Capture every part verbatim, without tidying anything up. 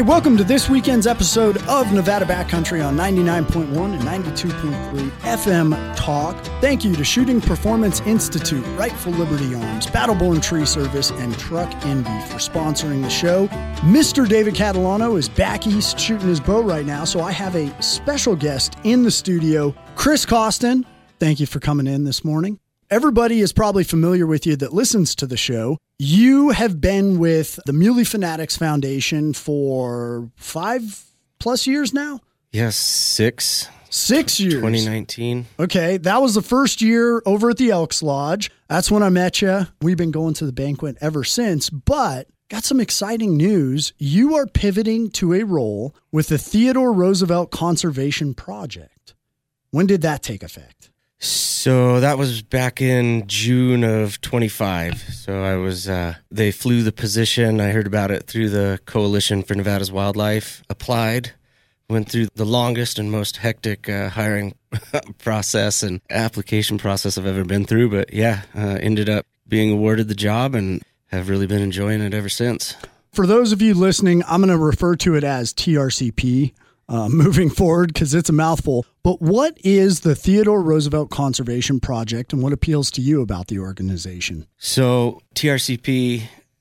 welcome to this weekend's episode of Nevada Backcountry on ninety-nine point one and ninety-two point three F M Talk. Thank you to Shooting Performance Institute, Rightful Liberty Arms, Battleborn Tree Service, and Truck Envy for sponsoring the show. Mister David Catalano is back east shooting his bow right now, so I have a special guest in the studio, Chris Costin. Thank you for coming in this morning. Everybody is probably familiar with you that listens to the show. You have been with the Muley Fanatics Foundation for five plus years now? Yes, six. Six years. twenty nineteen. Okay, that was the first year over at the Elks Lodge. That's when I met you. We've been going to the banquet ever since, but got some exciting news. You are pivoting to a role with the Theodore Roosevelt Conservation Project. When did that take effect? So that was back in June of twenty-five. So I was, uh, they flew the position. I heard about it through the Coalition for Nevada's Wildlife, applied, went through the longest and most hectic uh, hiring process and application process I've ever been through. But yeah, uh, ended up being awarded the job and have really been enjoying it ever since. For those of you listening, I'm going to refer to it as T R C P. Uh, moving forward, because it's a mouthful. But what is the Theodore Roosevelt Conservation Project, and what appeals to you about the organization? So T R C P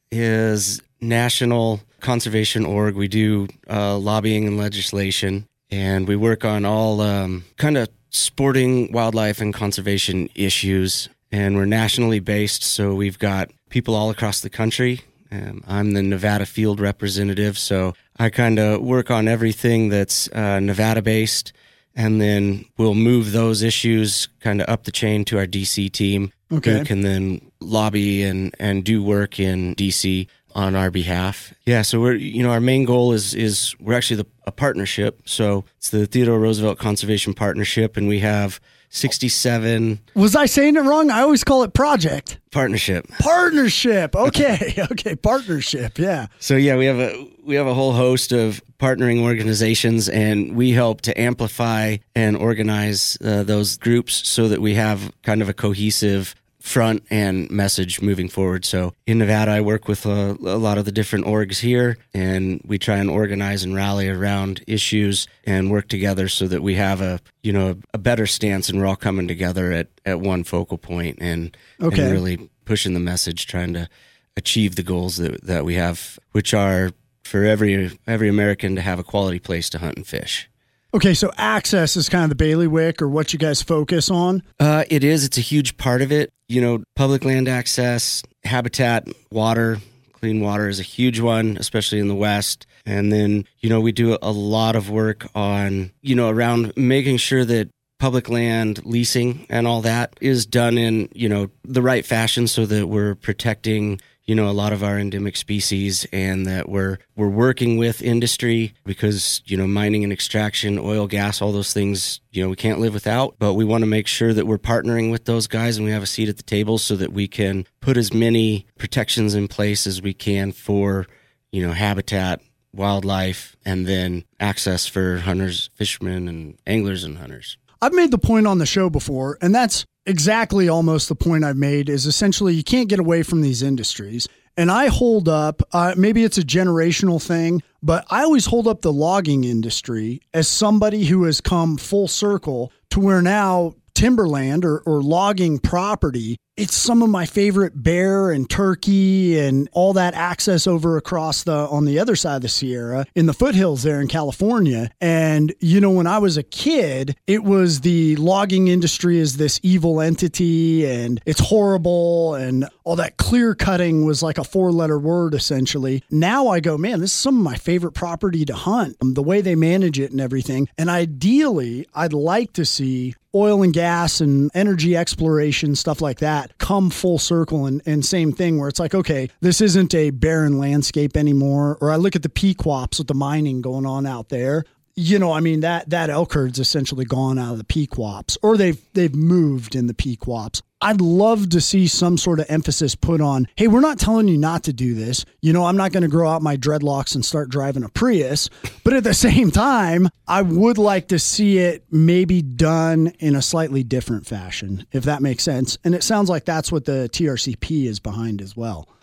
is National Conservation Org. We do uh, lobbying and legislation, and we work on all um, kind of sporting, wildlife, and conservation issues. And we're nationally based, so we've got people all across the country. Um, I'm the Nevada field representative, so I kind of work on everything that's uh, Nevada-based, and then we'll move those issues kind of up the chain to our D C team, okay, who can then lobby and, and do work in D C on our behalf. Yeah, so we're you know our main goal is is we're actually the, a partnership, so it's the Theodore Roosevelt Conservation Partnership, and we have sixty-seven. Was I saying it wrong? I always call it project. Partnership. Partnership. Okay. okay. Partnership. Yeah. So yeah, we have a we have a whole host of partnering organizations, and we help to amplify and organize uh, those groups so that we have kind of a cohesive front and message moving forward. So in Nevada, I work with a, a lot of the different orgs here, and we try and organize and rally around issues and work together so that we have a, you know, a better stance, and we're all coming together at, at one focal point and, okay. and really pushing the message, trying to achieve the goals that, that we have, which are for every, every American to have a quality place to hunt and fish. Okay, so access is kind of the bailiwick, or what you guys focus on? Uh, it is. It's a huge part of it. You know, public land access, habitat, water, clean water is a huge one, especially in the West. And then, you know, we do a lot of work on, you know, around making sure that public land leasing and all that is done in, you know, the right fashion so that we're protecting, you know, a lot of our endemic species, and that we're we're working with industry because, you know, mining and extraction, oil, gas, all those things, you know, we can't live without. But we want to make sure that we're partnering with those guys and we have a seat at the table so that we can put as many protections in place as we can for, you know, habitat, wildlife, and then access for hunters, fishermen, and anglers and hunters. I've made the point on the show before, and that's exactly almost the point I've made, is essentially you can't get away from these industries. And I hold up, uh, maybe it's a generational thing, but I always hold up the logging industry as somebody who has come full circle to where now timberland or, or logging property, it's some of my favorite bear and turkey and all that access over across the, on the other side of the Sierra in the foothills there in California. And, you know, when I was a kid, it was the logging industry is this evil entity and it's horrible, and all that clear cutting was like a four letter word essentially. Now I go, man, this is some of my favorite property to hunt, the way they manage it and everything. And ideally, I'd like to see oil and gas and energy exploration, stuff like that, come full circle. And, and same thing where it's like, okay, this isn't a barren landscape anymore. Or I look at the Pequops with the mining going on out there. You know, I mean, that that elk herd's essentially gone out of the Pequops, or they've they've moved in the Pequops. I'd love to see some sort of emphasis put on, hey, we're not telling you not to do this. You know, I'm not going to grow out my dreadlocks and start driving a Prius. But at the same time, I would like to see it maybe done in a slightly different fashion, if that makes sense. And it sounds like that's what the T R C P is behind as well.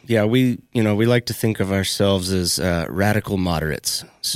Yeah, we, you know, we like to think of ourselves as uh, radical moderates. So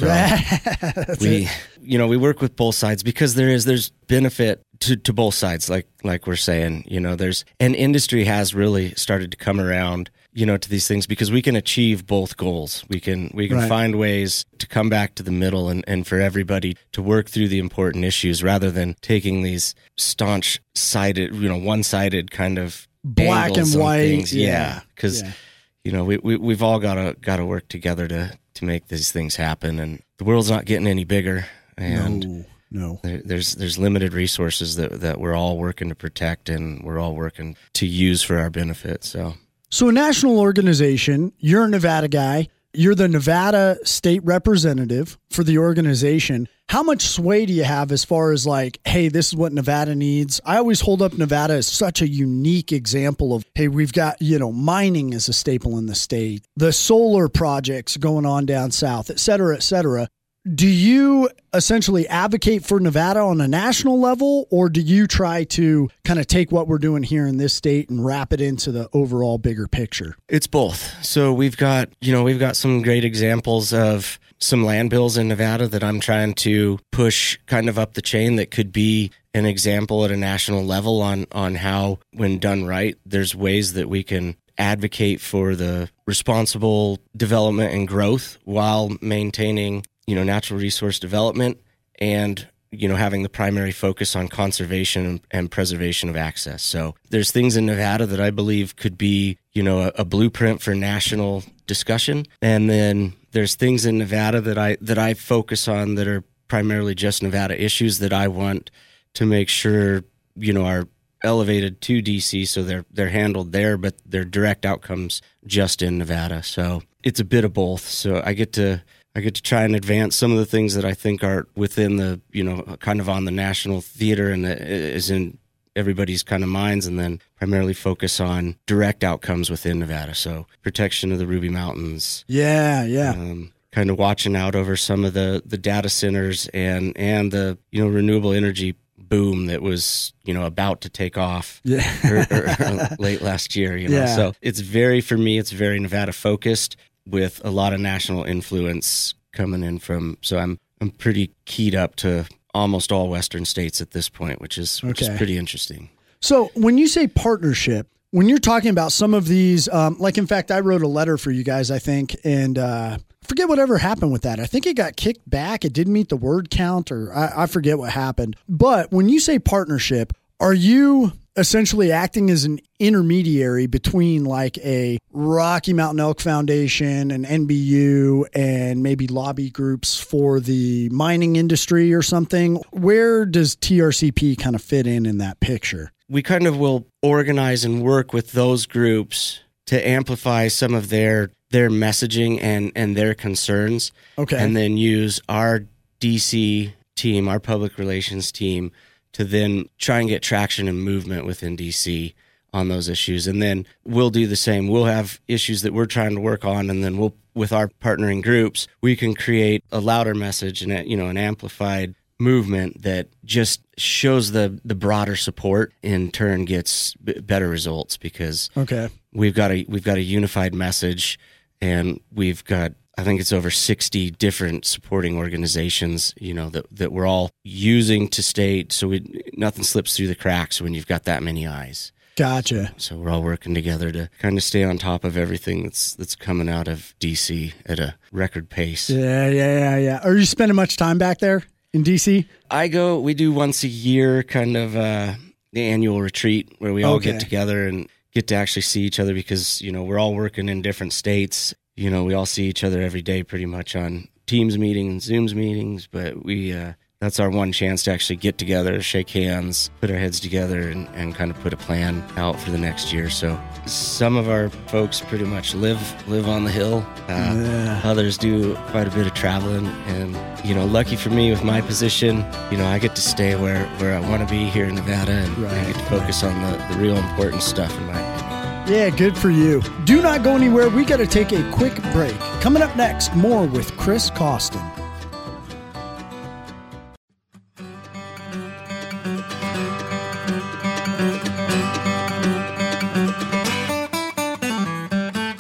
we, it. you know, we work with both sides because there is, there's benefit to, to both sides, like, like we're saying, you know, there's, and industry has really started to come around, you know, to these things because we can achieve both goals. We can, we can right. find ways to come back to the middle and, and for everybody to work through the important issues rather than taking these staunch sided, you know, one-sided kind of black and white. Things. Yeah. Because, yeah. you know, we, we, we've all got to, got to work together to, to make these things happen. And the world's not getting any bigger. And no, no. There, there's, there's limited resources that, that we're all working to protect and we're all working to use for our benefit. So, so a national organization, you're a Nevada guy, you're the Nevada state representative for the organization. How much sway do you have as far as like, hey, this is what Nevada needs? I always hold up Nevada as such a unique example of, hey, we've got, you know, mining is a staple in the state, the solar projects going on down south, et cetera, et cetera. Do you essentially advocate for Nevada on a national level, or do you try to kind of take what we're doing here in this state and wrap it into the overall bigger picture? It's both. So we've got, you know, we've got some great examples of some land bills in Nevada that I'm trying to push kind of up the chain that could be an example at a national level on, on how, when done right, there's ways that we can advocate for the responsible development and growth while maintaining, you know, natural resource development and, you know, having the primary focus on conservation and preservation of access. So there's things in Nevada that I believe could be, you know, a, a blueprint for national discussion. And then there's things in Nevada that I, that I focus on that are primarily just Nevada issues that I want to make sure, you know, are elevated to D C so they're, they're handled there, but they're direct outcomes just in Nevada. So it's a bit of both. So I get to, I get to try and advance some of the things that I think are within the, you know, kind of on the national theater and is in everybody's kind of minds, and then primarily focus on direct outcomes within Nevada. So protection of the Ruby Mountains. Yeah, yeah. Um, kind of watching out over some of the, the data centers and, and the, you know, renewable energy boom that was, you know, about to take off yeah. or, or, or late last year, you know. Yeah. So it's very, for me, it's very Nevada focused, with a lot of national influence coming in from, so I'm I'm pretty keyed up to almost all Western states at this point, which is which okay. is pretty interesting. So when you say partnership, when you're talking about some of these, um, like in fact, I wrote a letter for you guys, I think, and uh, forget whatever happened with that. I think it got kicked back. It didn't meet the word count, or I, I forget what happened. But when you say partnership, are you essentially acting as an intermediary between like a Rocky Mountain Elk Foundation, an N B U, and maybe lobby groups for the mining industry or something? Where does T R C P kind of fit in in that picture? We kind of will organize and work with those groups to amplify some of their their messaging and, and their concerns. Okay. And then use our D C team, our public relations team, to then try and get traction and movement within D C on those issues. And then we'll do the same. We'll have issues that we're trying to work on, and then we'll, with our partnering groups, we can create a louder message and, a, you know, an amplified movement that just shows the, the broader support, in turn gets b- better results because okay. we've got a, we've got a unified message, and we've got, I think it's over sixty different supporting organizations, you know, that, that we're all using to state, so we, nothing slips through the cracks when you've got that many eyes. Gotcha. So we're all working together to kind of stay on top of everything that's that's coming out of D C at a record pace. Yeah, yeah, yeah, yeah. Are you spending much time back there in D C? I go, we do once a year kind of uh, the annual retreat where we all Okay. get together and get to actually see each other because, you know, we're all working in different states. You know, we all see each other every day pretty much on Teams meetings, Zooms meetings, but we, uh, that's our one chance to actually get together, shake hands, put our heads together, and, and kind of put a plan out for the next year. So some of our folks pretty much live live on the hill. Uh, Yeah. Others do quite a bit of traveling. And, you know, lucky for me with my position, you know, I get to stay where, where I want to be here in Nevada, and Right, I get to focus on the, the real important stuff, in my opinion. Yeah, good for you. Do not go anywhere. We got to take a quick break. Coming up next, more with Chris Costin.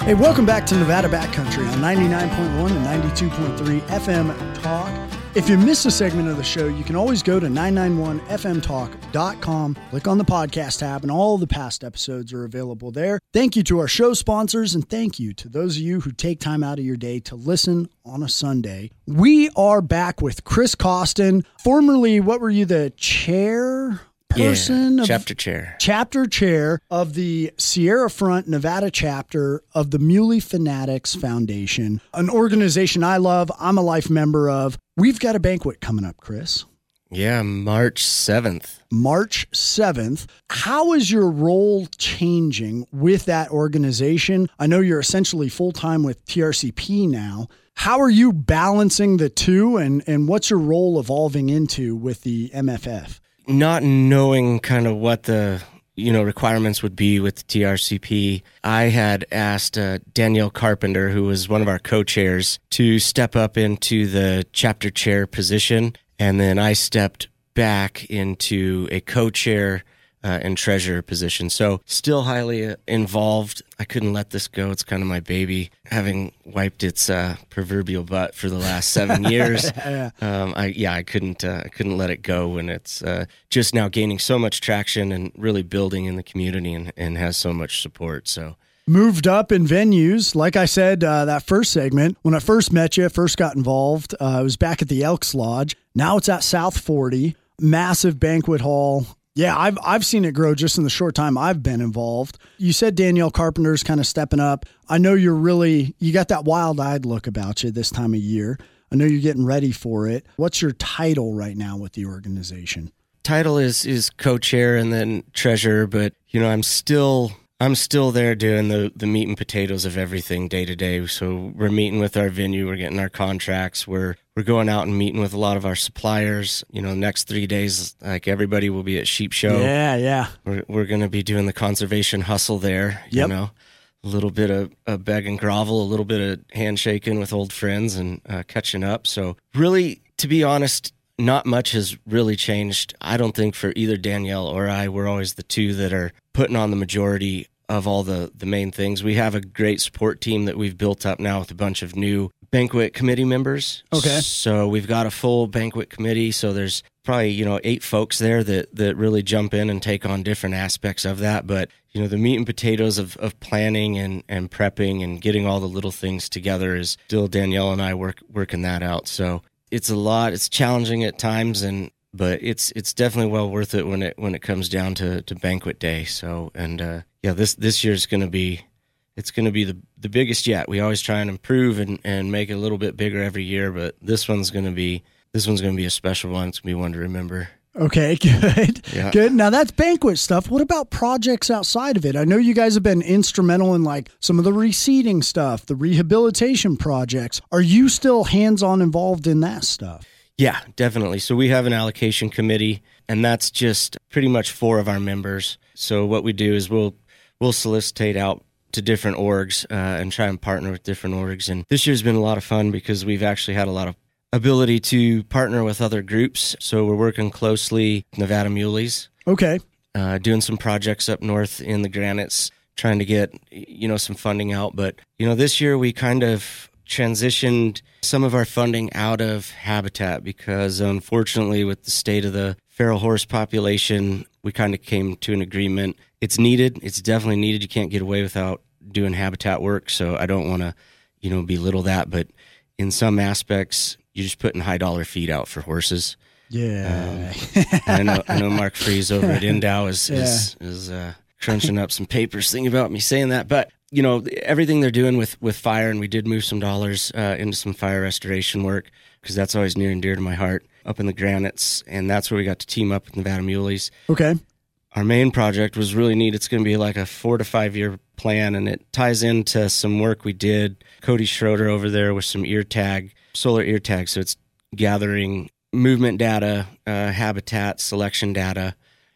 Hey, welcome back to Nevada Backcountry on ninety-nine point one and ninety-two point three F M Talk. If you missed a segment of the show, you can always go to nine nine one f m talk dot com, click on the podcast tab, and all the past episodes are available there. Thank you to our show sponsors, and thank you to those of you who take time out of your day to listen on a Sunday. We are back with Chris Costin, formerly, what were you, the chair person? Yeah, of, chapter chair. Chapter chair of the Sierra Front Nevada chapter of the Muley Fanatics Foundation, an organization I love, I'm a life member of. We've got a banquet coming up, Chris. Yeah, March seventh. March seventh. How is your role changing with that organization? I know you're essentially full-time with T R C P now. How are you balancing the two, and, and what's your role evolving into with the M F F? Not knowing kind of what the you know requirements would be with the T R C P, I had asked uh, Danielle Carpenter, who was one of our co-chairs, to step up into the chapter chair position, and then I stepped back into a co-chair uh, and treasurer position. So still highly uh, involved. I couldn't let this go. It's kind of my baby, having wiped its uh, proverbial butt for the last seven years. yeah. Um, I yeah, I couldn't uh, I couldn't let it go when it's uh, just now gaining so much traction and really building in the community and, and has so much support. So. Moved up in venues. Like I said, uh, that first segment, when I first met you, first got involved, uh, I was back at the Elks Lodge. Now it's at South forty, massive banquet hall. Yeah, I've I've seen it grow just in the short time I've been involved. You said Danielle Carpenter's kind of stepping up. I know you're really, you got that wild-eyed look about you this time of year. I know you're getting ready for it. What's your title right now with the organization? Title is is co-chair and then treasurer, but you know, I'm still I'm still there doing the, the meat and potatoes of everything day to day. So we're meeting with our venue, we're getting our contracts, we're we're going out and meeting with a lot of our suppliers. You know, the next three days, like everybody will be at Sheep Show. Yeah, yeah. We're we're going to be doing the conservation hustle there. You Yep. know, a little bit of a beg and grovel, a little bit of handshaking with old friends and uh, catching up. So really, to be honest, not much has really changed. I don't think for either Danielle or I. We're always the two that are putting on the majority of all the, the main things. We have a great support team that we've built up now with a bunch of new banquet committee members. Okay. So we've got a full banquet committee. So there's probably, you know, eight folks there that, that really jump in and take on different aspects of that. But, you know, the meat and potatoes of, of planning and, and prepping and getting all the little things together is still Danielle and I work working that out. So it's a lot. It's challenging at times, and but it's it's definitely well worth it when it when it comes down to, to banquet day. So and uh, yeah, this this year's going to be it's going to be the the biggest yet. We always try and improve and, and make it a little bit bigger every year, but this one's going to be this one's going to be a special one. It's going to be one to remember. Okay, good. Yeah. Good. Now that's banquet stuff. What about projects outside of it? I know you guys have been instrumental in like some of the reseeding stuff, the rehabilitation projects. Are you still hands-on involved in that stuff? Yeah, definitely. So we have an allocation committee, and that's just pretty much four of our members. So what we do is we'll we'll solicitate out to different orgs uh, and try and partner with different orgs. And this year's been a lot of fun because we've actually had a lot of ability to partner with other groups. So we're working closely with Nevada Muleys. Okay. Uh, doing some projects up north in the Granites, trying to get, you know, some funding out. But, you know, this year we kind of transitioned some of our funding out of Habitat because, unfortunately, with the state of the feral horse population, we kind of came to an agreement. It's needed. It's definitely needed. You can't get away without doing Habitat work. So I don't want to, you know, belittle that. But in some aspects, you're just putting high dollar feed out for horses. Yeah. Um, I know I know Mark Fries over at Endow is Yeah. is, is uh, crunching up some papers thinking about me saying that. But, you know, everything they're doing with, with fire, and we did move some dollars uh, into some fire restoration work because that's always near and dear to my heart up in the Granites. And that's where we got to team up with Nevada Muleys. Okay. Our main project was really neat. It's going to be like a four to five year plan, and it ties into some work we did. Cody Schroeder over there with some ear tag, solar ear tag. So it's gathering movement data, uh, habitat selection data,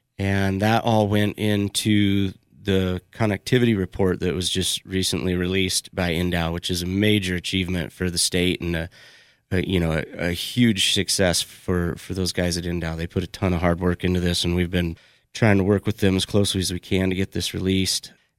and that all went into the connectivity report that was just recently released by Endow, which is a major achievement for the state and a, a you know a, a huge success for, for those guys at Endow. They put a ton of hard work into this, and we've been trying to work with them as closely as we can to get this released.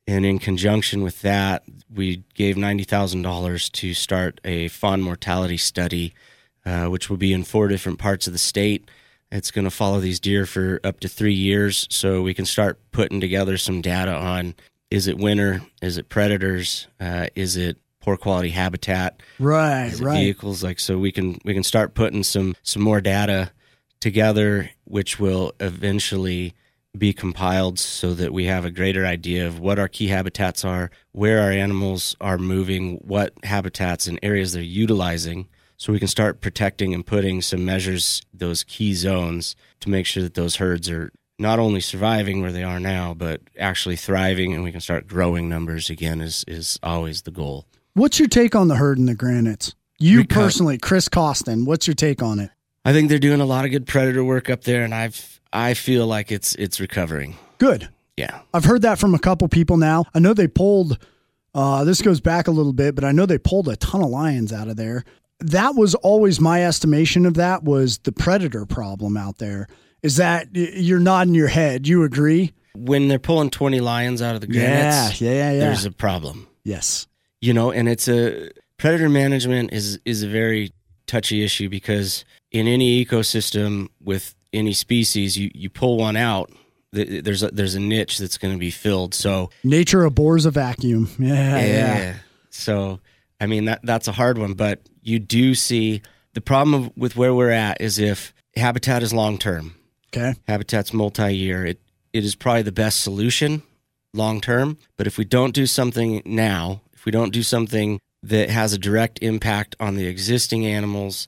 And in conjunction with that, we gave ninety thousand dollars to start a fawn mortality study, uh, which will be in four different parts of the state. It's going to follow these deer for up to three years, so we can start putting together some data on, is it winter, is it predators, uh, is it poor quality habitat, right, is it right. vehicles, like so we can we can start putting some some more data together, which will eventually be compiled so that we have a greater idea of what our key habitats are, where our animals are moving, what habitats and areas they're utilizing, so we can start protecting and putting some measures, those key zones, to make sure that those herds are not only surviving where they are now, but actually thriving, and we can start growing numbers again is, is always the goal. What's your take on the herd in the Granites? You Reco- personally, Chris Costin, what's your take on it? I think they're doing a lot of good predator work up there, and I've I feel like it's it's recovering. Good. Yeah. I've heard that from a couple people now. I know they pulled, uh, this goes back a little bit, but I know they pulled a ton of lions out of there. That was always my estimation of that, was the predator problem out there. Is that, you're nodding your head, you agree? When they're pulling twenty lions out of the granites, yeah, yeah, yeah. there's a problem. Yes. You know, and it's a, predator management is is a very touchy issue, because in any ecosystem with any species, you, you pull one out, there's a, there's a niche that's going to be filled. So nature abhors a vacuum. Yeah, yeah. yeah. So, I mean, that that's a hard one, but you do see the problem of, with where we're at is if habitat is long-term. Okay. Habitat's multi-year. It It is probably the best solution long-term, but if we don't do something now, if we don't do something that has a direct impact on the existing animals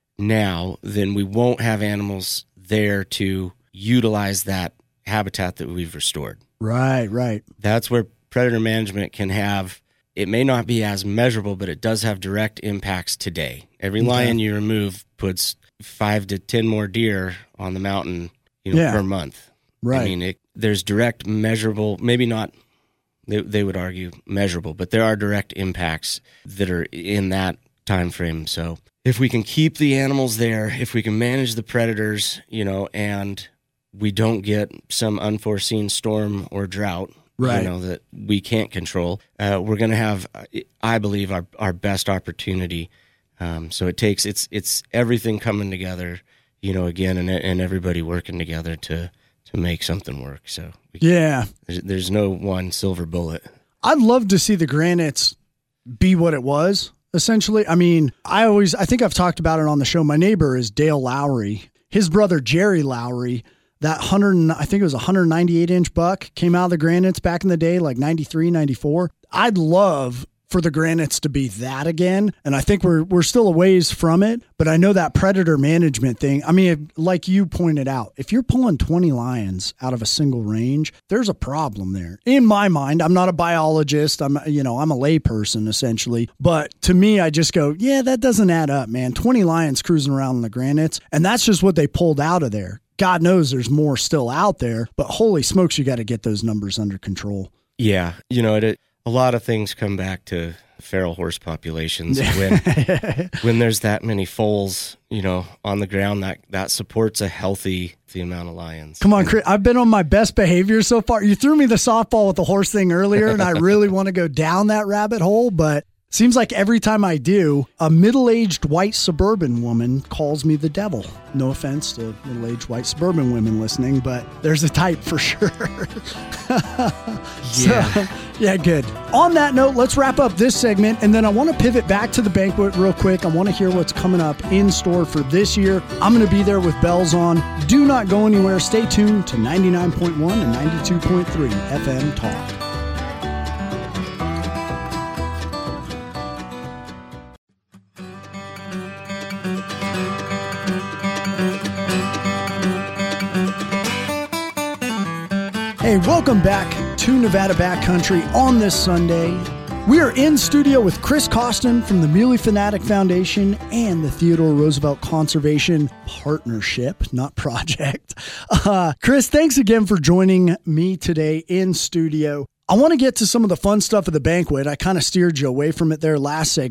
now, then we won't have animals there to utilize that habitat that we've restored. Right, right. That's where predator management can have, it may not be as measurable, but it does have direct impacts today. Every okay. lion you remove puts five to ten more deer on the mountain, you know, yeah. per month. Right. I mean, it, there's direct measurable, maybe not, they, they would argue measurable, but there are direct impacts that are in that time frame. So if we can keep the animals there, if we can manage the predators, you know, and we don't get some unforeseen storm or drought, right. you know, that we can't control, uh, we're going to have, I believe, our, our best opportunity. Um, so it takes, it's it's everything coming together, you know, again, and and everybody working together to to make something work. So we, yeah, there's, there's no one silver bullet. I'd love to see the Granites be what it was. Essentially, I mean, I always, I think I've talked about it on the show. My neighbor is Dale Lowry. His brother, Jerry Lowry, that one hundred, I think it was a one hundred ninety-eight inch buck, came out of the Granites back in the day, like ninety-three, ninety-four. I'd love for the Granites to be that again. And I think we're we're still a ways from it, but I know that predator management thing. I mean, like you pointed out, if you're pulling twenty lions out of a single range, there's a problem there. In my mind, I'm not a biologist. I'm, you know, I'm a lay person essentially, but to me, I just go, yeah, that doesn't add up, man. twenty lions cruising around in the Granites, and that's just what they pulled out of there. God knows there's more still out there, but holy smokes, you got to get those numbers under control. Yeah. You know, it, it a lot of things come back to feral horse populations. When when there's that many foals, you know, on the ground, that, that supports a healthy the amount of lions. Come on, Chris. I've been on my best behavior so far. You threw me the softball with the horse thing earlier, and I really want to go down that rabbit hole, but seems like every time I do, a middle-aged white suburban woman calls me the devil. No offense to middle-aged white suburban women listening, but there's a type for sure. Yeah. So, yeah, good. On that note, let's wrap up this segment, and then I want to pivot back to the banquet real quick. I want to hear what's coming up in store for this year. I'm going to be there with bells on. Do not go anywhere. Stay tuned to ninety-nine point one and ninety-two point three F M Talk. Hey, welcome back to Nevada Backcountry on this Sunday. We are in studio with Chris Costin from the Muley Fanatic Foundation and the Theodore Roosevelt Conservation Partnership, not project. Uh, Chris, thanks again for joining me today in studio. I want to get to some of the fun stuff of the banquet. I kind of steered you away from it there last segment.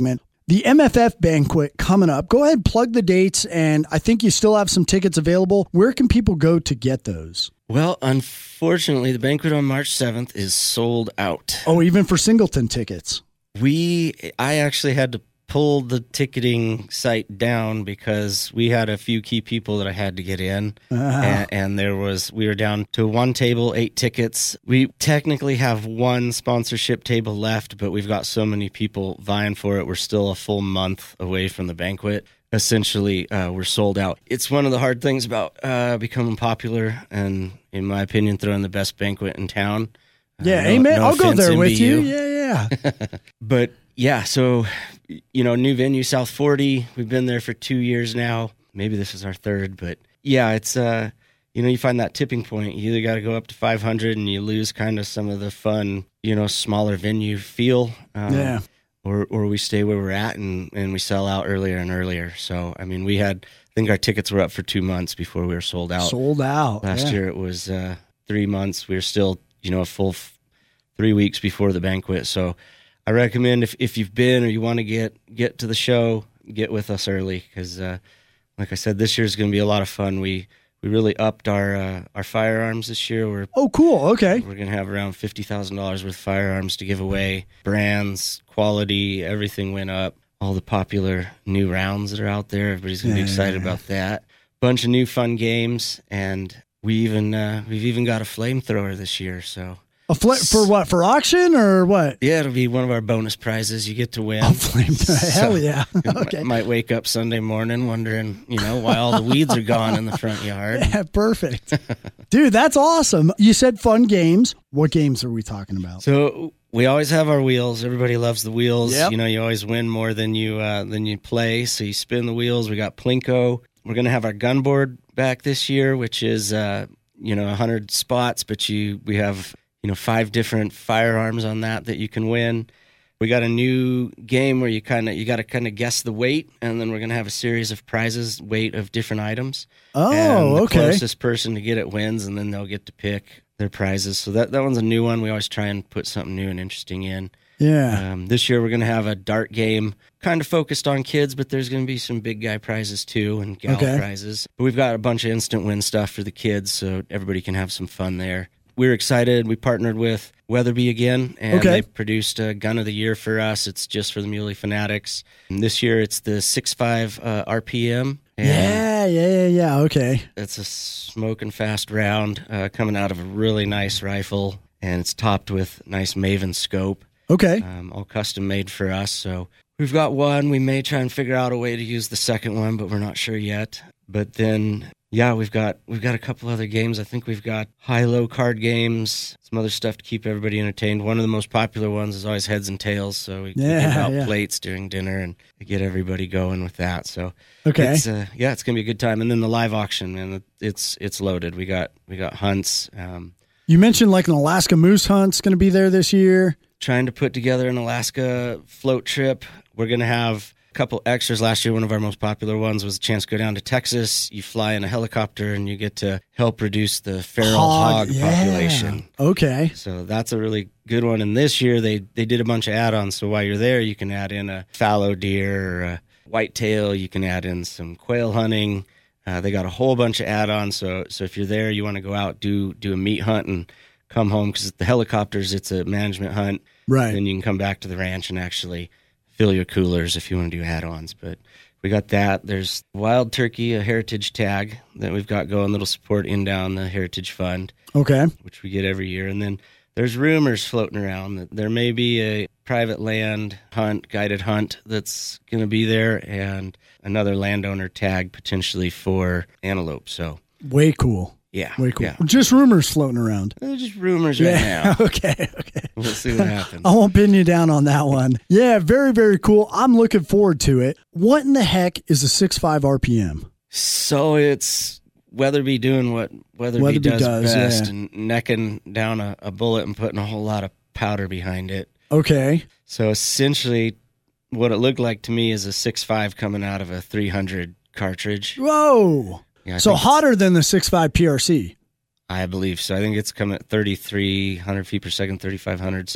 The M F F banquet coming up. Go ahead, plug the dates, and I think you still have some tickets available. Where can people go to get those? Well, unfortunately, the banquet on March seventh is sold out. Oh, even for singleton tickets. We, I actually had to pull the ticketing site down because we had a few key people that I had to get in. Uh, and, and there was, we were down to one table, eight tickets. We technically have one sponsorship table left, but we've got so many people vying for it. We're still a full month away from the banquet. Essentially, uh, we're sold out. It's one of the hard things about uh, becoming popular and, in my opinion, throwing the best banquet in town. Yeah, uh, no, amen. no I'll go there with you. you. Yeah, yeah. But yeah, so, you know, new venue, South forty. We've been there for two years now. Maybe this is our third, but yeah, it's, uh, you know, you find that tipping point. You either got to go up to five hundred and you lose kind of some of the fun, you know, smaller venue feel. Um, yeah. Or, or we stay where we're at and, and we sell out earlier and earlier. So, I mean, we had, I think our tickets were up for two months before we were sold out. Sold out. Last yeah. year it was uh, three months. We were still, you know, a full f- three weeks before the banquet. So I recommend if, if you've been or you want to get, get to the show, get with us early because, uh, like I said, this year is going to be a lot of fun. We we really upped our uh, our firearms this year. We're oh, cool. Okay, we're going to have around fifty thousand dollars worth of firearms to give away. Brands, quality, everything went up. All the popular new rounds that are out there, everybody's going to yeah, be excited yeah, yeah. about that. Bunch of new fun games, and we even uh, we've even got a flamethrower this year. So. A fl- for what? For auction or what? Yeah, it'll be one of our bonus prizes. You get to win. A flame. Hell yeah. Okay. Might, might wake up Sunday morning wondering, you know, why all the weeds are gone in the front yard. Yeah, perfect. Dude, that's awesome. You said fun games. What games are we talking about? So we always have our wheels. Everybody loves the wheels. Yep. You know, you always win more than you uh, than you play. So you spin the wheels. We got Plinko. We're going to have our gun board back this year, which is, uh, you know, one hundred spots, but you we have... you know, five different firearms on that that you can win. We got a new game where you kind of you got to kind of guess the weight, and then we're going to have a series of prizes, weight of different items. Oh, and the okay. closest person to get it wins, and then they'll get to pick their prizes. So that, that one's a new one. We always try and put something new and interesting in. Yeah. Um, this year we're going to have a dart game, kind of focused on kids, but there's going to be some big guy prizes too and gal Okay. prizes. But we've got a bunch of instant win stuff for the kids, so everybody can have some fun there. We're excited. We partnered with Weatherby again, and Okay. they produced a gun of the year for us. It's just for the Muley fanatics. And this year, it's the six point five uh, R P M. And Yeah, yeah, yeah, yeah. Okay. it's a smoking fast round uh, coming out of a really nice rifle, and it's topped with nice Maven scope, Okay. um, all custom made for us. So we've got one. We may try and figure out a way to use the second one, but we're not sure yet. But then... yeah, we've got we've got a couple other games. I think we've got high-low card games, some other stuff to keep everybody entertained. One of the most popular ones is always heads and tails, so we, Yeah, we give out yeah. plates during dinner and get everybody going with that. So Okay. it's, uh, yeah, it's gonna be a good time. And then the live auction, man, it's it's loaded. We got we got hunts. Um, You mentioned like an Alaska moose hunt's going to be there this year. trying to put together an Alaska float trip. We're gonna have couple extras. Last year, one of our most popular ones was a chance to go down to Texas. You fly in a helicopter and you get to help reduce the feral hog, Hog, yeah. population. Okay. So that's a really good one. And this year, they, they did a bunch of add-ons. So while you're there, you can add in a fallow deer or a whitetail. You can add in some quail hunting. Uh, they got a whole bunch of add-ons. So so if you're there, you want to go out, do do a meat hunt and come home, because the helicopters, it's a management hunt. Right. Then you can come back to the ranch and actually fill your coolers if you want to do add-ons. But we got that. There's Wild Turkey, a heritage tag that we've got going that'll support in down the Heritage Fund, Okay. which we get every year. And then there's rumors floating around that there may be a private land hunt, guided hunt that's going to be there, and another landowner tag potentially for antelope. So Way cool. yeah, Way cool. yeah. Just rumors floating around. They're just rumors right now. okay. Okay. We'll see what happens. I won't pin you down on that one. Yeah, very, very cool. I'm looking forward to it. What in the heck is a six point five R P M? So it's Weatherby doing what Weatherby, Weatherby does, does, best, yeah. and necking down a, a bullet and putting a whole lot of powder behind it. Okay. So essentially, what it looked like to me is a six point five coming out of a three hundred cartridge. Whoa. Yeah, I So think hotter than the six point five P R C. I believe so. I think it's coming at thirty-three hundred feet per second, thirty-five hundred. So it's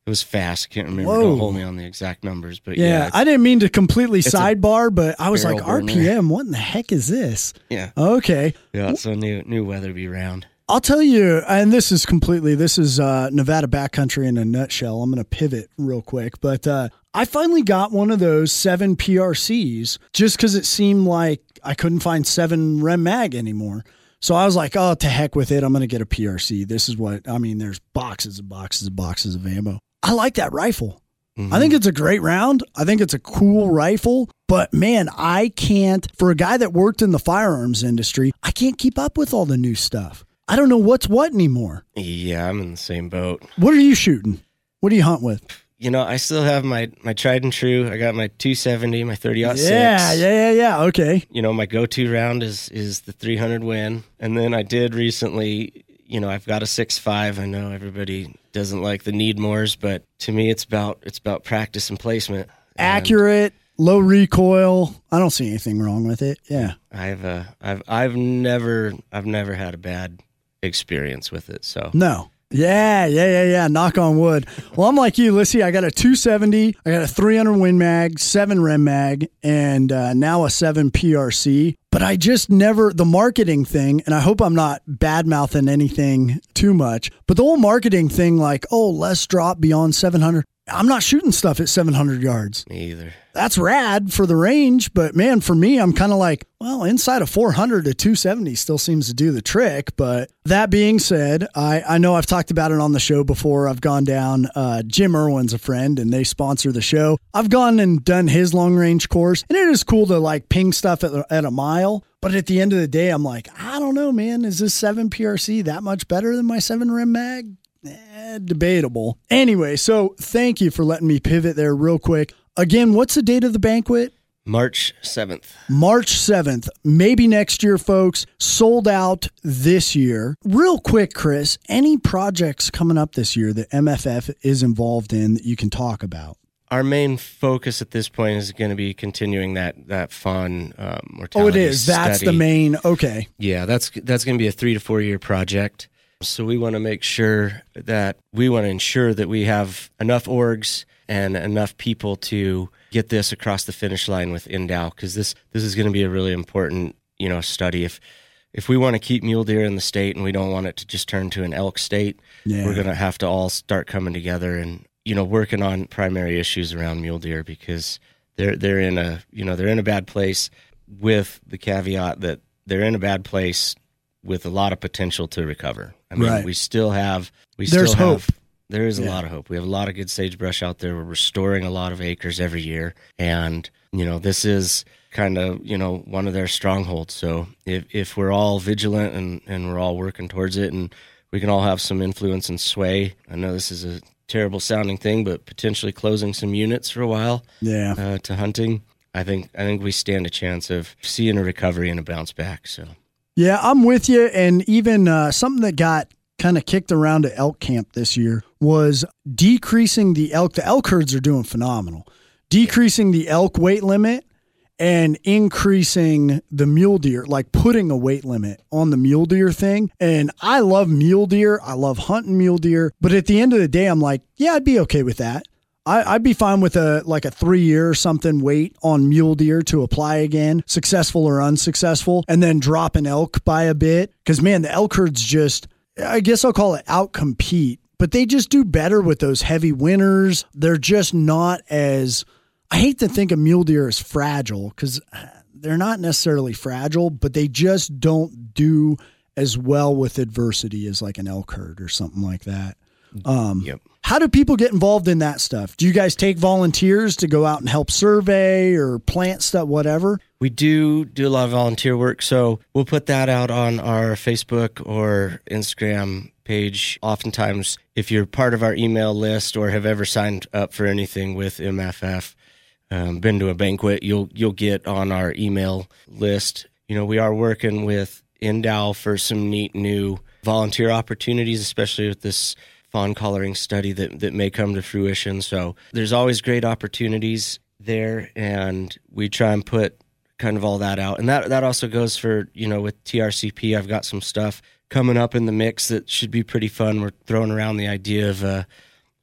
It was fast. I can't remember. Whoa. Don't hold me on the exact numbers, but yeah. Yeah, I didn't mean to completely it's sidebar, but I was like, barrel burner. R P M, what in the heck is this? Yeah. Okay. Yeah, it's a new new Weatherby round. I'll tell you, and this is completely, this is uh, Nevada backcountry in a nutshell. I'm going to pivot real quick, but uh, I finally got one of those seven P R Cs just because it seemed like I couldn't find seven Rem Mag anymore. So I was like, oh, to heck with it. I'm going to get a P R C. This is what, I mean, there's boxes and boxes and boxes of ammo. I like that rifle. Mm-hmm. I think it's a great round. I think it's a cool rifle. But man, I can't, for a guy that worked in the firearms industry, I can't keep up with all the new stuff. I don't know what's what anymore. Yeah, I'm in the same boat. What are you shooting? What do you hunt with? You know, I still have my, my tried and true. I got my two seventy, my thirty aught six. Yeah, yeah, yeah, yeah. Okay. You know, my go-to round is is the three hundred Win. And then I did recently, you know, I've got a six five. I know everybody doesn't like the Needmores, but to me it's about it's about practice and placement. Accurate, and low recoil. I don't see anything wrong with it. Yeah. I've uh, I've I've never I've never had a bad experience with it. So No. Yeah, yeah, yeah, yeah. Knock on wood. Well, I'm like you. Let's see. I got a two seventy. I got a three hundred Win Mag, seven Rem Mag, and uh, now a seven P R C. But I just never, the marketing thing, and I hope I'm not bad-mouthing anything too much, but the whole marketing thing, like, oh, let's drop beyond seven hundred. I'm not shooting stuff at seven hundred yards. Me either. That's rad for the range, but man, for me, I'm kind of like, well, inside of four hundred, a two seventy still seems to do the trick. But that being said, I, I know I've talked about it on the show before. I've gone down, uh, Jim Irwin's a friend and they sponsor the show. I've gone and done his long range course, and it is cool to like ping stuff at, at a mile. But at the end of the day, I'm like, I don't know, man, is this seven P R C that much better than my seven Rem Mag? Eh, debatable. Anyway, so thank you for letting me pivot there real quick. Again, what's the date of the banquet? March seventh. March seventh. Maybe next year, folks. Sold out this year. Real quick, Chris, any projects coming up this year that M F F is involved in that you can talk about? Our main focus at this point is going to be continuing that that fawn um, mortality. Oh, it is. That's study. the main. Okay. Yeah, that's that's going to be a three to four year project. So we want to make sure that we want to ensure that we have enough orgs and enough people to get this across the finish line with N D O W, because this this is going to be a really important, you know, study. If if we want to keep mule deer in the state and we don't want it to just turn to an elk state, yeah. we're going to have to all start coming together and, you know, working on primary issues around mule deer, because they're they're in a you know they're in a bad place, with the caveat that they're in a bad place with a lot of potential to recover. I mean, right. we still have we There's still hope. have there is a yeah. lot of hope. We have a lot of good sagebrush out there. We're restoring a lot of acres every year, and you know this is kind of you know one of their strongholds. So if if we're all vigilant and and we're all working towards it, and we can all have some influence and sway. I know this is a terrible sounding thing, but potentially closing some units for a while, yeah, uh, to hunting. I think I think we stand a chance of seeing a recovery and a bounce back. So yeah, I'm with you. And even uh, something that got kind of kicked around at elk camp this year was decreasing the elk. The elk herds are doing phenomenal. Decreasing the elk weight limit and increasing the mule deer, like putting a weight limit on the mule deer thing. And I love mule deer. I love hunting mule deer. But at the end of the day, I'm like, yeah, I'd be okay with that. I, I'd be fine with a like a three year or something wait on mule deer to apply again, successful or unsuccessful, and then drop an elk by a bit. Because, man, the elk herds just, I guess I'll call it outcompete, but they just do better with those heavy winters. They're just not as, I hate to think of mule deer as fragile, because they're not necessarily fragile, but they just don't do as well with adversity as like an elk herd or something like that. Um, yep. How do people get involved in that stuff? Do you guys take volunteers to go out and help survey or plant stuff, whatever? We do do a lot of volunteer work, so we'll put that out on our Facebook or Instagram page. Oftentimes, if you're part of our email list or have ever signed up for anything with M F F, um, been to a banquet, you'll you'll get on our email list. You know, we are working with N D O W for some neat new volunteer opportunities, especially with this fawn collaring study that, that may come to fruition. So there's always great opportunities there, and we try and put kind of all that out. And that that also goes for, you know, with T R C P, I've got some stuff coming up in the mix that should be pretty fun. We're throwing around the idea of a,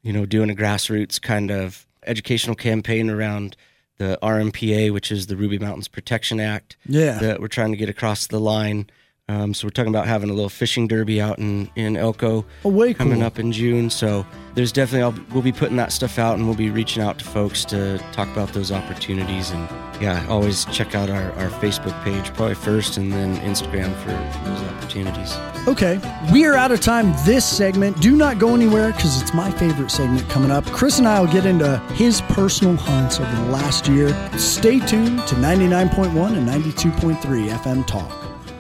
you know, doing a grassroots kind of educational campaign around the R M P A, which is the Ruby Mountains Protection Act. Yeah. That we're trying to get across the line. Um, so we're talking about having a little fishing derby out in, in Elko oh, way coming cool. up in June. So there's definitely, I'll, we'll be putting that stuff out, and we'll be reaching out to folks to talk about those opportunities. And yeah, always check out our, our Facebook page probably first, and then Instagram for those opportunities. Okay, we are out of time this segment. Do not go anywhere because it's my favorite segment coming up. Chris and I will get into his personal hunts over the last year. Stay tuned to ninety-nine point one and ninety-two point three F M Talk.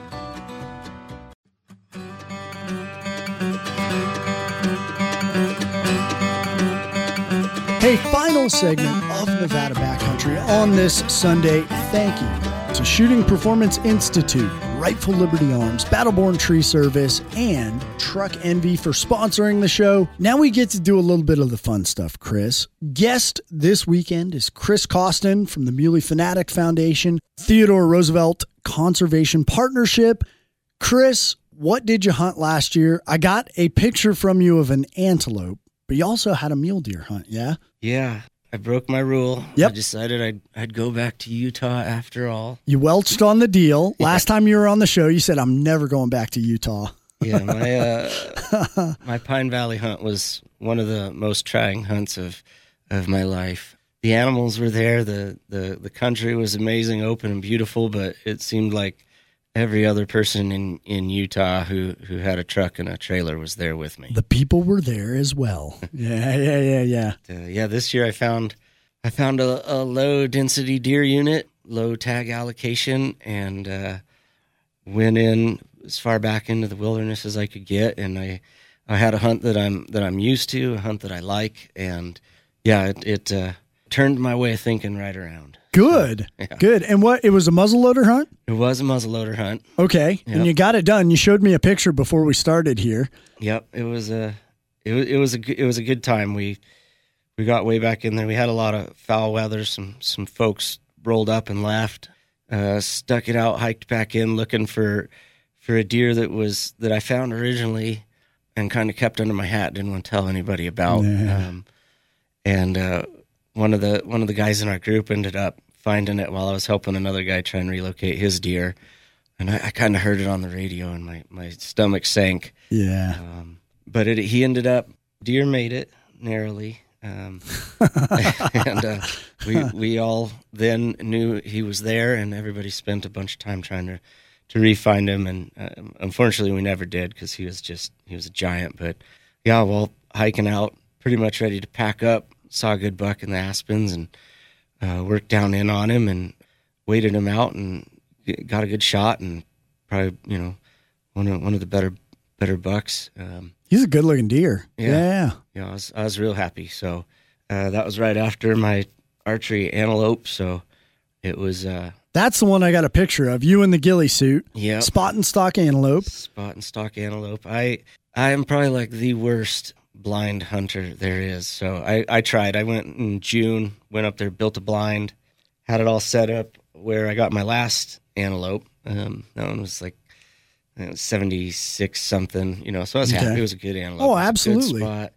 Hey, final segment of Nevada Backcountry on this Sunday. Thank you to Shooting Performance Institute, Rightful Liberty Arms, Battleborn Tree Service, and Truck Envy for sponsoring the show. Now we get to do a little bit of the fun stuff, Chris. Guest this weekend is Chris Costin from the Muley Fanatic Foundation, Theodore Roosevelt Conservation Partnership. Chris, what did you hunt last year? I got a picture from you of an antelope, but you also had a mule deer hunt, yeah? Yeah, I broke my rule. Yep. I decided I'd, I'd go back to Utah after all. You welched on the deal. Last time you were on the show, you said, I'm never going back to Utah. Yeah, my uh, my Pine Valley hunt was one of the most trying hunts of of my life. The animals were there. The, the, the country was amazing, open and beautiful, but it seemed like every other person in, in Utah who, who had a truck and a trailer was there with me. The people were there as well. Yeah, yeah, yeah, yeah. Uh, yeah, this year I found I found a, a low density deer unit, low tag allocation, and uh, went in as far back into the wilderness as I could get. And I, I had a hunt that I'm that I'm used to, a hunt that I like, and yeah, it, it uh, turned my way of thinking right around. Good, so, yeah. Good. And what, it was a muzzleloader hunt? It was a muzzleloader hunt. Okay, Yep. And you got it done. You showed me a picture before we started here. Yep, it was a it was it was a good- it was a good time. We we got way back in there. We had a lot of foul weather. Some some folks rolled up and left. Uh, stuck it out, hiked back in, looking for for a deer that was that I found originally, and kind of kept under my hat. Didn't want to tell anybody about. Yeah. Um, and uh, one of the one of the guys in our group ended up finding it while I was helping another guy try and relocate his deer. And I, I kind of heard it on the radio, and my, my stomach sank. Yeah. Um, but it, he ended up, deer made it narrowly. Um, and uh, we we all then knew he was there, and everybody spent a bunch of time trying to, to re-find him. And uh, unfortunately, we never did because he was just, he was a giant. But yeah, well, hiking out, pretty much ready to pack up, saw a good buck in the aspens, and uh, worked down in on him and waited him out and got a good shot, and probably, you know, one of one of the better better bucks. Um, He's a good looking deer. Yeah. Yeah. yeah, I was I was real happy. So uh, that was right after my archery antelope. So it was uh, That's the one I got a picture of. You in the ghillie suit. yeah, Spot and stock antelope. spot and stock antelope. I I am probably like the worst blind hunter there is. So I I tried. I went in June, went up there, built a blind, had it all set up where I got my last antelope. Um, that one was like it was seventy-six something, you know, so I was Okay. happy. It was a good antelope. Oh, It was a good absolutely. spot.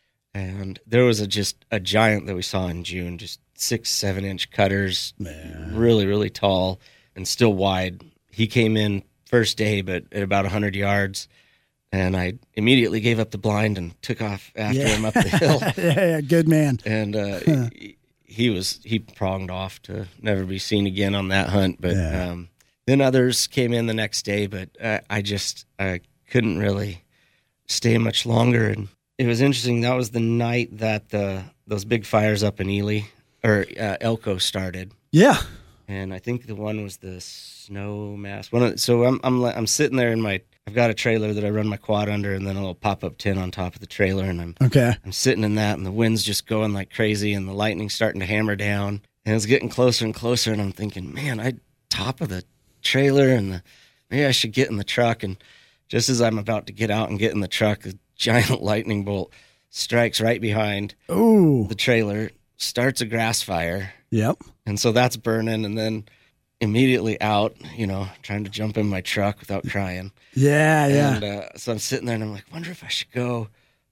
And there was a just a giant that we saw in June, just six, seven inch cutters, really, really tall and still wide. He came in first day, but at about one hundred yards, and I immediately gave up the blind and took off after Yeah. him up the hill. yeah, yeah, good man. And uh, he, he was he pronged off to never be seen again on that hunt. But Yeah. um, then others came in the next day, but uh, I just I couldn't really stay much longer. And it was interesting. That was the night that the those big fires up in Ely or uh, Elko started, Yeah. and I think the one was the snow mass. One of, so I'm I'm I'm sitting there in my I've got a trailer that I run my quad under, and then a little pop up tent on top of the trailer, and I'm Okay. I'm sitting in that, and the wind's just going like crazy, and the lightning's starting to hammer down, and it's getting closer and closer, and I'm thinking, man, I top of the trailer, and the, maybe I should get in the truck. And just as I'm about to get out and get in the truck, a giant lightning bolt strikes right behind Ooh. the trailer, starts a grass fire, Yep. and so that's burning, and then immediately out, you know, trying to jump in my truck without crying. Yeah, yeah. And uh, so I'm sitting there, and I'm like, wonder if I should go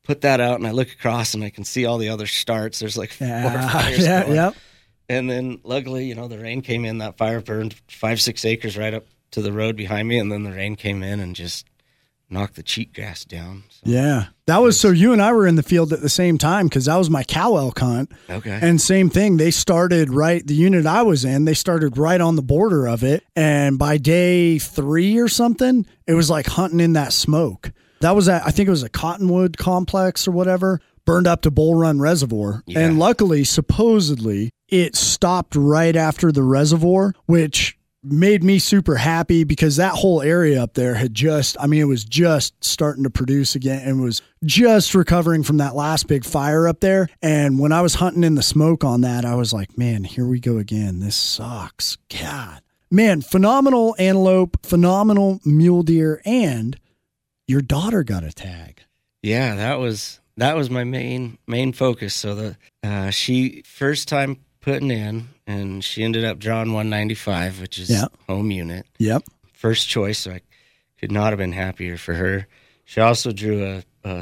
put that out, and I look across, and I can see all the other starts. There's like four Yeah, fires yeah, going. yep. And then luckily, you know, the rain came in. That fire burned five, six acres right up to the road behind me, and then the rain came in and just knocked the cheatgrass down. So. Yeah. That was, so you and I were in the field at the same time because that was my cow elk hunt. Okay. And same thing, they started right, the unit I was in, they started right on the border of it. And by day three or something, it was like hunting in that smoke. That was at, I think it was a Cottonwood complex or whatever, burned up to Bull Run Reservoir. Yeah. And luckily, supposedly, it stopped right after the reservoir, which made me super happy because that whole area up there had just, I mean, it was just starting to produce again and was just recovering from that last big fire up there. And when I was hunting in the smoke on that, I was like, man, here we go again. This sucks. God, man, phenomenal antelope, phenomenal mule deer, and your daughter got a tag. Yeah, that was, that was my main, main focus. So the, uh, she first time putting in, and she ended up drawing one ninety-five, which is Yep. home unit. Yep. First choice, so I could not have been happier for her. She also drew a, a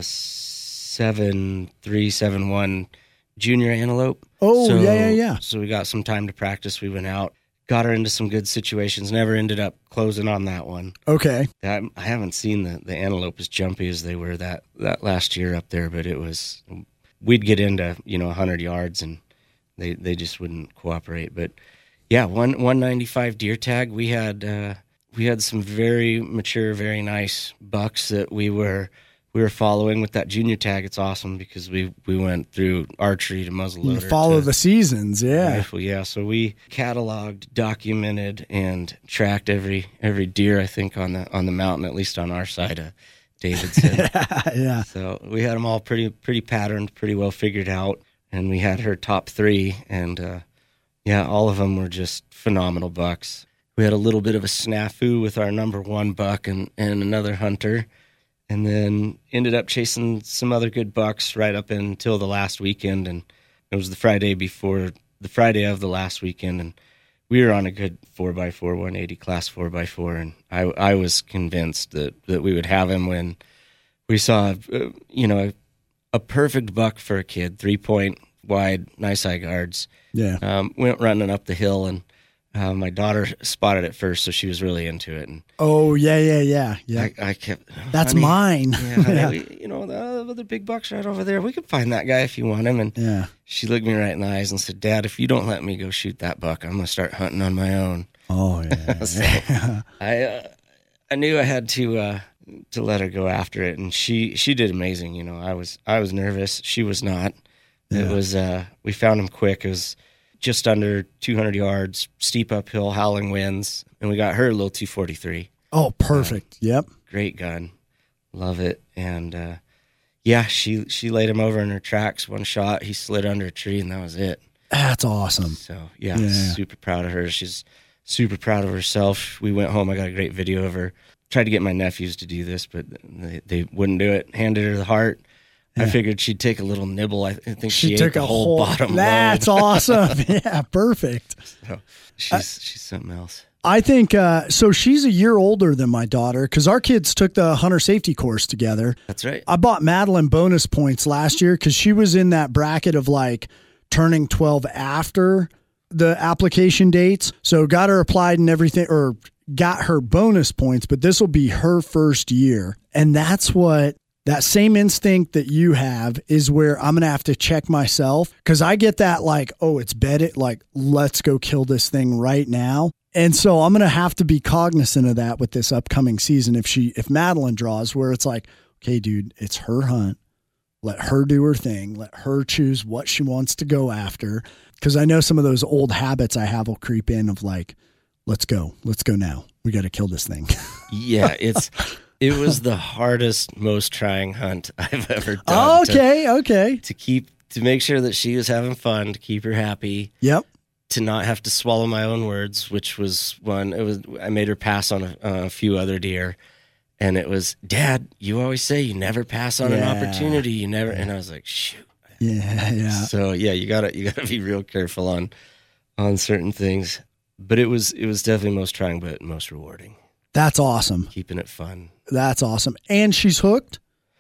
seven three seven one junior antelope. Oh, so, yeah, yeah, yeah. So we got some time to practice. We went out, got her into some good situations, never ended up closing on that one. Okay. That, I haven't seen the, the antelope as jumpy as they were that, that last year up there, but it was, we'd get into, you know, one hundred yards and They they just wouldn't cooperate. But yeah, one one ninety five deer tag. We had uh, we had some very mature, very nice bucks that we were we were following with that junior tag. It's awesome because we, we went through archery to muzzleloader. You follow to the seasons, yeah. rifle, yeah. So we cataloged, documented, and tracked every every deer I think on the on the mountain, at least on our side of Davidson. Yeah. So we had them all pretty pretty patterned, pretty well figured out. And we had her top three, and uh, yeah, all of them were just phenomenal bucks. We had a little bit of a snafu with our number one buck and, and another hunter, and then ended up chasing some other good bucks right up until the last weekend. And it was the Friday before, the Friday of the last weekend, and we were on a good four by four, one eighty class four by four, and I, I was convinced that, that we would have him when we saw, uh, you know, a, a perfect buck for a kid, three point wide, nice eye guards. Yeah. Um, went running up the hill, and uh, my daughter spotted it first, so she was really into it. And Oh, yeah, yeah, yeah. Yeah. I, I kept, That's honey, mine. Yeah, honey, Yeah. we, you know, the other big buck's right over there. We could find that guy if you want him. And Yeah. she looked me right in the eyes and said, Dad, if you don't let me go shoot that buck, I'm going to start hunting on my own. Oh, yeah. So, yeah. I uh, I knew I had to uh, to let her go after it, and she, she did amazing. You know, I was I was nervous. She was not. Yeah. It was uh, we found him quick. It was just under two hundred yards, steep uphill, howling winds, and we got her a little two forty-three. Oh, perfect. Uh, yep. Great gun, love it. And uh, yeah, she she laid him over in her tracks. One shot, he slid under a tree, and that was it. That's awesome. So yeah, Yeah. super proud of her. She's super proud of herself. We went home. I got a great video of her. Tried to get my nephews to do this, but they, they wouldn't do it. Handed her the heart. Yeah. I figured she'd take a little nibble. I think she, she ate took the a whole, whole bottom. That's lobe. Awesome. Yeah, perfect. So she's uh, she's something else. I think uh, so. She's a year older than my daughter because our kids took the hunter safety course together. That's right. I bought Madeline bonus points last year because she was in that bracket of like turning twelve after the application dates. So got her applied and everything, or got her bonus points, but this will be her first year. And that's what, that same instinct that you have is where I'm going to have to check myself. Cause I get that like, oh, it's bedded. Like, let's go kill this thing right now. And so I'm going to have to be cognizant of that with this upcoming season. If she, if Madeline draws, where it's like, okay, dude, it's her hunt. Let her do her thing. Let her choose what she wants to go after. Cause I know some of those old habits I have will creep in of like, let's go, let's go now. We got to kill this thing. Yeah. It's, it was the hardest, most trying hunt I've ever done. Okay. To, okay. To keep, to make sure that she was having fun, to keep her happy. Yep. To not have to swallow my own words, which was one, it was, I made her pass on a, a few other deer. And it was, Dad, you always say you never pass on yeah. an opportunity. You never, and I was like, shoot. Yeah. Yeah. So yeah, you gotta, you gotta be real careful on, on certain things. But it was, it was definitely most trying, but most rewarding. That's awesome. Keeping it fun. That's awesome. And she's hooked?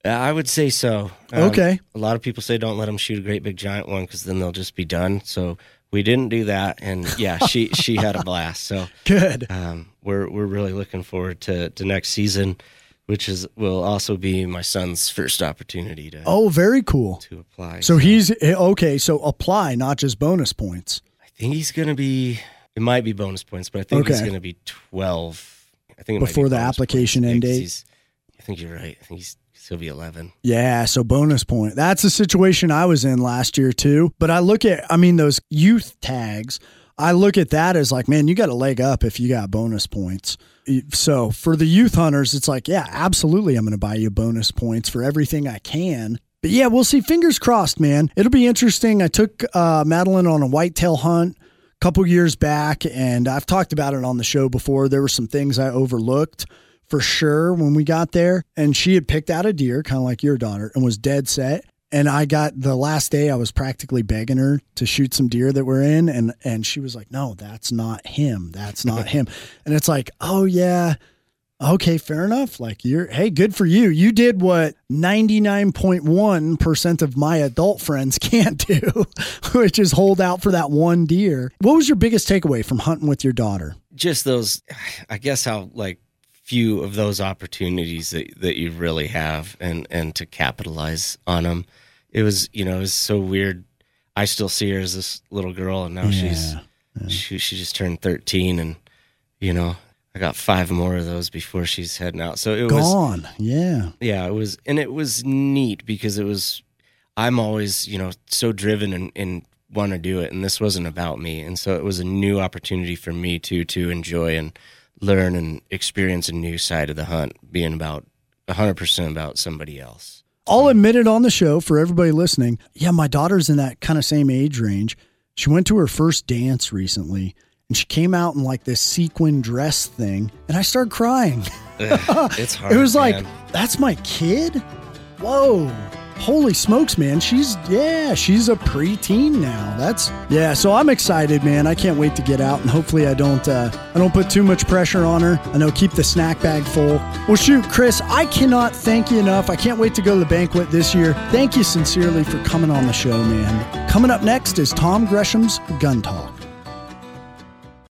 I would say so. Um, Okay. A lot of people say don't let them shoot a great big giant one because then they'll just be done. So we didn't do that, and yeah, she she had a blast. So Good. um, we're we're really looking forward to, to next season, which is will also be my son's first opportunity to Oh, very cool. to apply. So he's okay. So apply, not just bonus points. I think he's going to be. It might be bonus points, but I think he's Okay. going to be twelve. I think it might Before be the bonus application points. end Yeah, 'cause date? he's- I think you're right. I think he's he'll be eleven. Yeah, so bonus point. That's the situation I was in last year too. But I look at, I mean, those youth tags, I look at that as like, man, you got a leg up if you got bonus points. So for the youth hunters, it's like, yeah, absolutely. I'm going to buy you bonus points for everything I can. But yeah, we'll see. Fingers crossed, man. It'll be interesting. I took uh, Madeline on a whitetail hunt a couple years back, and I've talked about it on the show before. There were some things I overlooked for sure when we got there, and she had picked out a deer, kind of like your daughter, and was dead set. And I got the last day, I was practically begging her to shoot some deer that were in, and and she was like, "No, that's not him. That's not him." And it's like, "Oh yeah, okay, fair enough. Like you're, hey, good for you. You did what ninety-nine point one percent of my adult friends can't do, which is hold out for that one deer." What was your biggest takeaway from hunting with your daughter? Just those, I guess how like few of those opportunities that, that you really have and, and to capitalize on them. It was, you know, it was so weird. I still see her as this little girl, and now Yeah, she's, yeah. she, she just turned thirteen, and, you know, I got five more of those before she's heading out. So it was, Gone. Yeah. yeah, it was, and it was neat because it was, I'm always, you know, so driven and, and want to do it. And this wasn't about me. And so it was a new opportunity for me to, to enjoy and learn and experience a new side of the hunt, being about one hundred percent about somebody else. I'll admit it on the show for everybody listening. Yeah, my daughter's in that kind of same age range. She went to her first dance recently, and she came out in like this sequin dress thing, and I started crying. Ugh, it's hard. It was like, man. that's my kid? Whoa. Holy smokes, man. She's, yeah, she's a preteen now. That's, yeah. So I'm excited, man. I can't wait to get out, and hopefully I don't, uh, I don't put too much pressure on her. I know, keep the snack bag full. Well, shoot, Chris, I cannot thank you enough. I can't wait to go to the banquet this year. Thank you sincerely for coming on the show, man. Coming up next is Tom Gresham's Gun Talk.